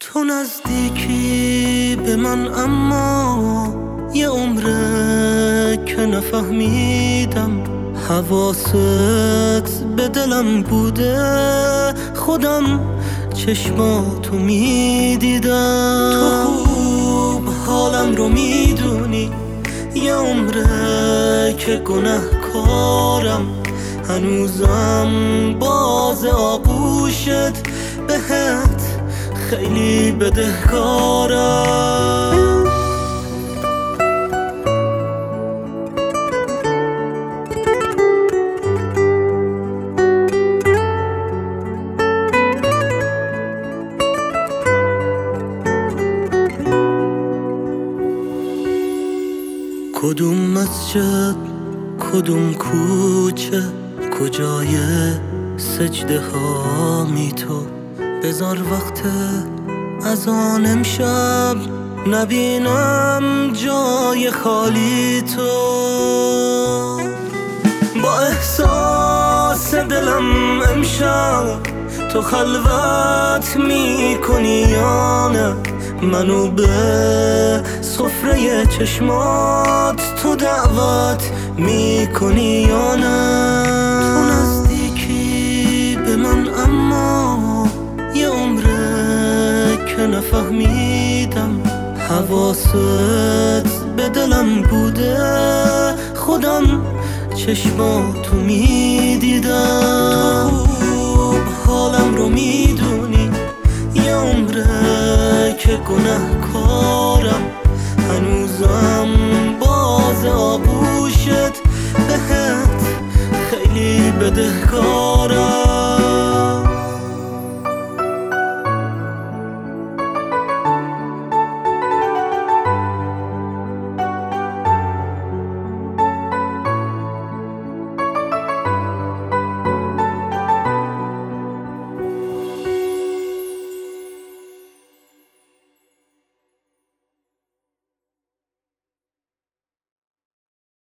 تو نزدیکی به من اما یه عمره که نفهمیدم حواست به دلم بوده، خودم چشماتو میدیدم. تو خوب حالم رو میدونی، یه عمره که گناهکارم، هنوزم باز آغوشت بهت خیلی بدهکارم. کدوم مسجد، کدوم کوچه، کجای سجده ها می تو؟ بذار وقت اذان امشب نبینم جای خالی تو. با احساس دلم امشب تو خلوت می کنی یا نه؟ منو به سفره چشمات تو دعوت می کنی یا نه؟ تو نزدیکی به من اما یه عمره که نفهمیدم حواست به دلم بوده، خودم چشماتو میدیدم.